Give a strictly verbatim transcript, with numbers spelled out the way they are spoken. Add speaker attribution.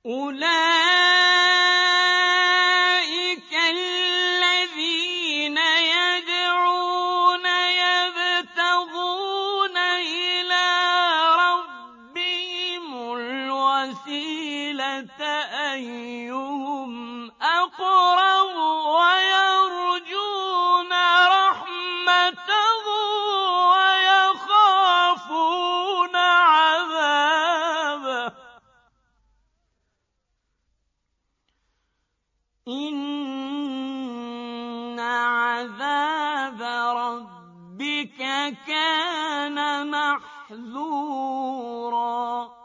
Speaker 1: أولئك الذين يدعون يبتغون إلى ربهم الوسيلة أيهم أقرب ويرجون رحمته ويخافون عذابه إن عذاب ربك كان محذورا